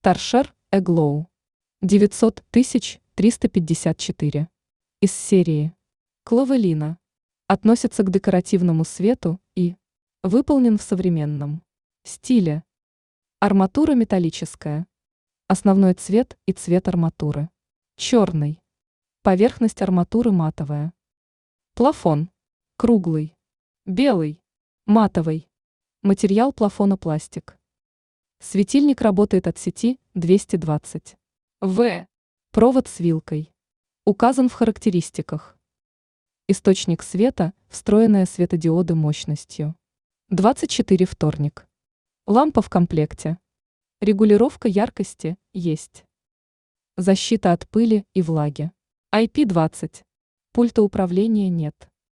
Торшер Эглоу 900 354 из серии Кловелина. Относится к декоративному свету и выполнен в современном стиле. Арматура металлическая. Основной цвет и цвет арматуры черный. Поверхность арматуры матовая. Плафон круглый, белый, матовый. Материал плафона пластик. Светильник работает от сети 220 В. Провод с вилкой. Указан в характеристиках. Источник света – встроенная светодиоды мощностью 24 вторник. Лампа в комплекте. Регулировка яркости есть. Защита от пыли и влаги. IP20. Пульта управления нет.